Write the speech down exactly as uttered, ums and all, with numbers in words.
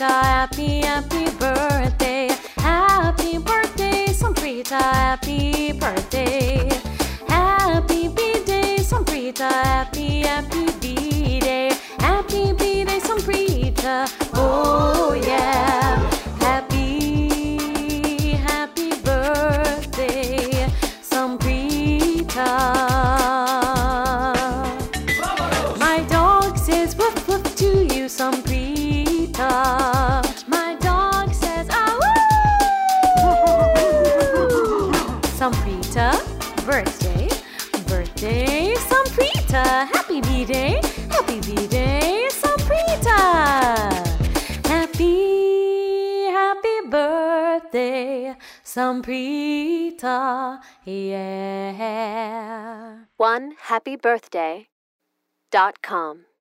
happy, happy birthday. Happy birthday, Samprita, happy birthday. Happy B-Day, Samprita, happy, happy B-Day. Happy B-Day, Samprita, oh yeah. Happy, happy birthday, Samprita. My dog says woof woof to you, Samprita. My dog says ah woo. Samprita, birthday, birthday, Samprita. Happy B-Day, happy B-Day, Samprita. Happy, happy birthday, Samprita, yeah. one happy birthday dot com